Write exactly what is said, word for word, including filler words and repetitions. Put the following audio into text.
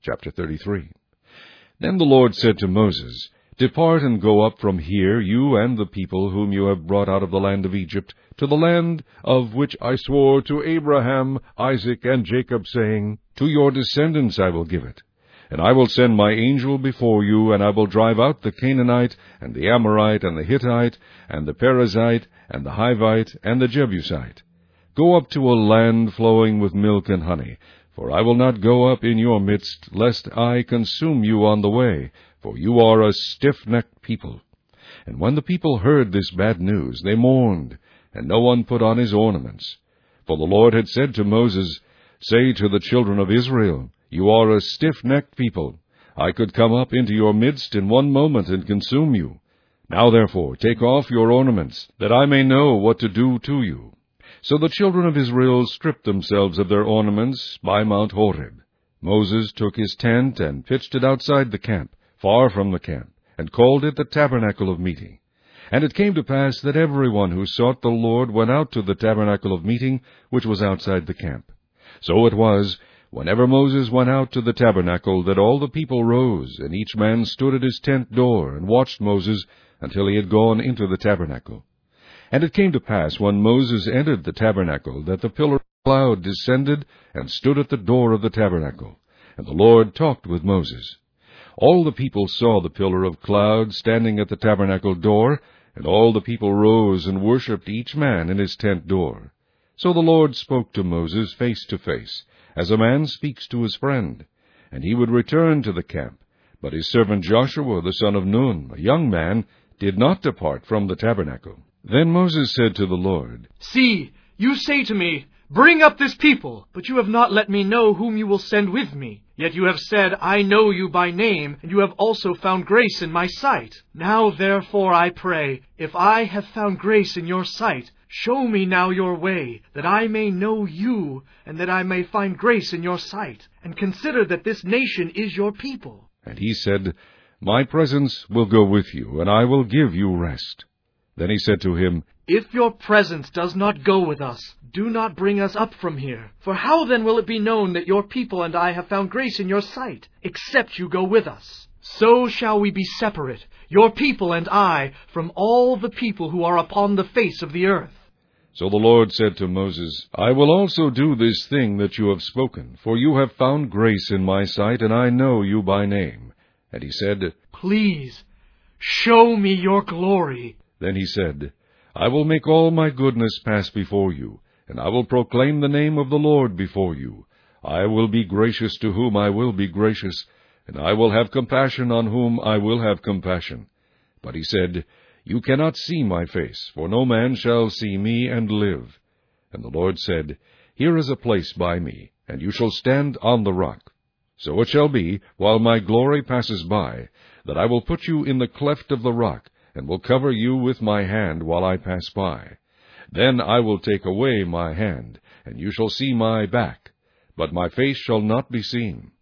Chapter thirty-three. Then the Lord said to Moses, Depart and go up from here, you and the people whom you have brought out of the land of Egypt, to the land of which I swore to Abraham, Isaac, and Jacob, saying, To your descendants I will give it. And I will send my angel before you, and I will drive out the Canaanite, and the Amorite, and the Hittite, and the Perizzite, and the Hivite, and the Jebusite. Go up to a land flowing with milk and honey, for I will not go up in your midst, lest I consume you on the way, for you are a stiff-necked people. And when the people heard this bad news, they mourned, and no one put on his ornaments. For the Lord had said to Moses, Say to the children of Israel, You are a stiff-necked people. I could come up into your midst in one moment and consume you. Now therefore take off your ornaments, that I may know what to do to you. So the children of Israel stripped themselves of their ornaments by Mount Horeb. Moses took his tent and pitched it outside the camp, far from the camp, and called it the tabernacle of meeting. And it came to pass that everyone who sought the Lord went out to the tabernacle of meeting, which was outside the camp. So it was, whenever Moses went out to the tabernacle, that all the people rose, and each man stood at his tent door, and watched Moses until he had gone into the tabernacle. And it came to pass, when Moses entered the tabernacle, that the pillar of cloud descended and stood at the door of the tabernacle. And the Lord talked with Moses. All the people saw the pillar of cloud standing at the tabernacle door, and all the people rose and worshipped each man in his tent door. So the Lord spoke to Moses face to face, as a man speaks to his friend. And he would return to the camp. But his servant Joshua the son of Nun, a young man, did not depart from the tabernacle. Then Moses said to the Lord, See, you say to me, Bring up this people, but you have not let me know whom you will send with me. Yet you have said, I know you by name, and you have also found grace in my sight. Now therefore I pray, if I have found grace in your sight, show me now your way, that I may know you, and that I may find grace in your sight, and consider that this nation is your people. And he said, My presence will go with you, and I will give you rest. Then he said to him, If your presence does not go with us, do not bring us up from here. For how then will it be known that your people and I have found grace in your sight, except you go with us? So shall we be separate, your people and I, from all the people who are upon the face of the earth. So the Lord said to Moses, I will also do this thing that you have spoken, for you have found grace in my sight, and I know you by name. And he said, Please, show me your glory. Then he said, I will make all my goodness pass before you, and I will proclaim the name of the Lord before you. I will be gracious to whom I will be gracious, and I will have compassion on whom I will have compassion. But he said, You cannot see my face, for no man shall see me and live. And the Lord said, Here is a place by me, and you shall stand on the rock. So it shall be, while my glory passes by, that I will put you in the cleft of the rock, and will cover you with my hand while I pass by. Then I will take away my hand, and you shall see my back, but my face shall not be seen.